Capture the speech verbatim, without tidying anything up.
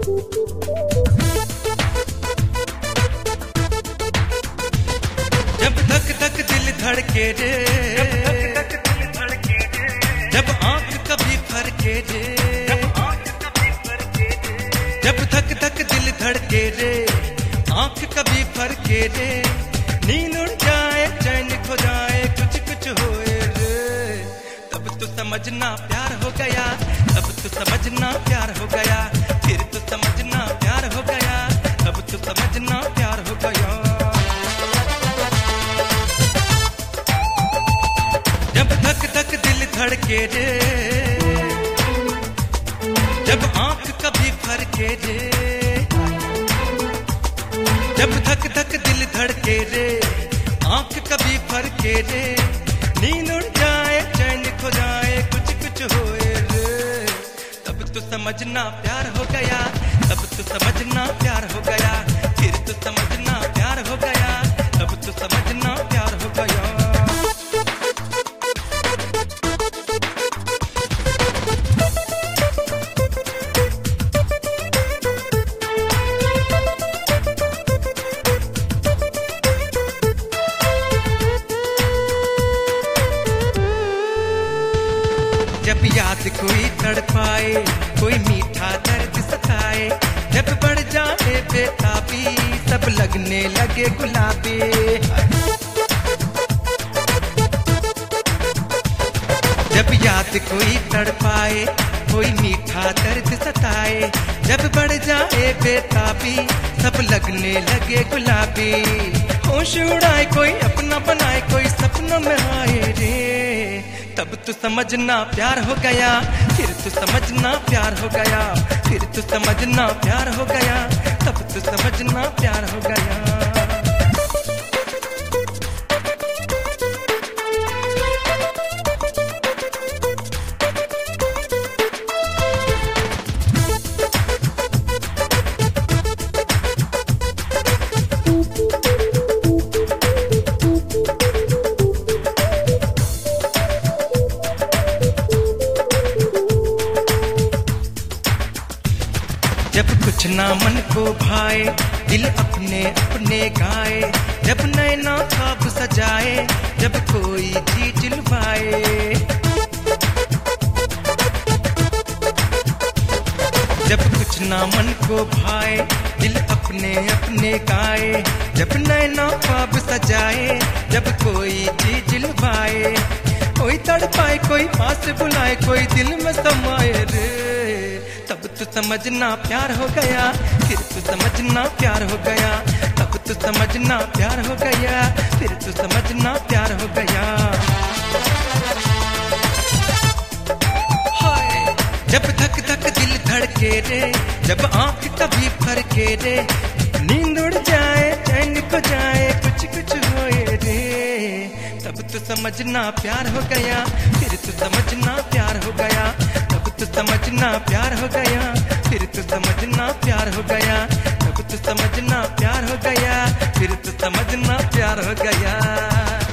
जब धक धक दिल धड़के रे, जब आंख कभी फरके रे, जब धक धक दिल धड़के रे, आंख कभी फरके रे, नींद उड़ जाए चैन खो जाए कुछ कुछ होए रे, तब तो समझना प्यार हो गया, तब तो समझना प्यार हो गया, फिर तो समझना प्यार हो गया, तब तो समझना प्यार हो गया। जब धक धक दिल धड़के रे, जब आंख कभी फरके रे, जब धक धक दिल धड़के रे, आंख कभी फरके रे, नींद उड़ जाए चैन खो जाए कुछ कुछ होए रे, तब तो समझना प्यार हो गया, तब तो समझना प्यार हो गया, फिर तो समझना प्यार हो गया, तब तो समझना प्यार हो गया। जब याद कोई तड़पाए, कोई मीठा दर्द सताए, जब बढ़ जाए बेताबी, सब लगने लगे गुलाबी। जब याद कोई तड़पाए, कोई मीठा दर्द सताए, जब बढ़ जाए बेताबी, सब लगने लगे गुलाबी। होश उड़ाए कोई अपना बनाए, कोई सपनों में आए रे, तब तो समझना प्यार हो गया, फिर तो समझना प्यार हो गया, फिर तो समझना प्यार हो गया, तब तो समझना प्यार हो गया। जब कुछ ना मन को भाए, दिल अपने अपने गाए, जब नैना ख्वाब सजाए, जब कोई चीज लुभाए। जब कुछ ना मन को भाए, दिल अपने अपने गाए, जब नैना ख्वाब सजाए, जब कोई चीज लुभाए। कोई तड़पाए, कोई पास बुलाए, कोई दिल में समाए रे, तब तो समझना प्यार हो गया, फिर तो समझना प्यार हो गया, तब तो समझना प्यार हो गया, फिर तो समझना प्यार हो गया। हाय जब धक धक दिल धड़के रे, जब आंख कभी फरके रे, नींद उड़ जाए चैन खो जाए कुछ कुछ होए रे, तब तो समझना प्यार हो गया, फिर तो समझना प्यार हो गया, तब तो समझना प्यार हो गया, फिर तो समझना प्यार हो गया, तब तो समझना प्यार हो गया, फिर तो समझना प्यार हो गया।